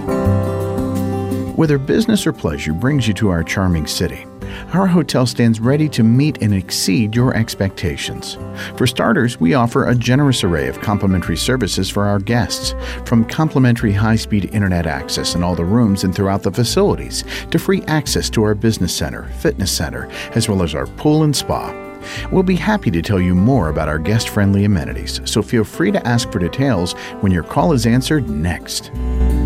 Whether business or pleasure brings you to our charming city, our hotel stands ready to meet and exceed your expectations. For starters, we offer a generous array of complimentary services for our guests, from complimentary high-speed internet access in all the rooms and throughout the facilities, to free access to our business center, fitness center, as well as our pool and spa. We'll be happy to tell you more about our guest-friendly amenities, so feel free to ask for details when your call is answered next.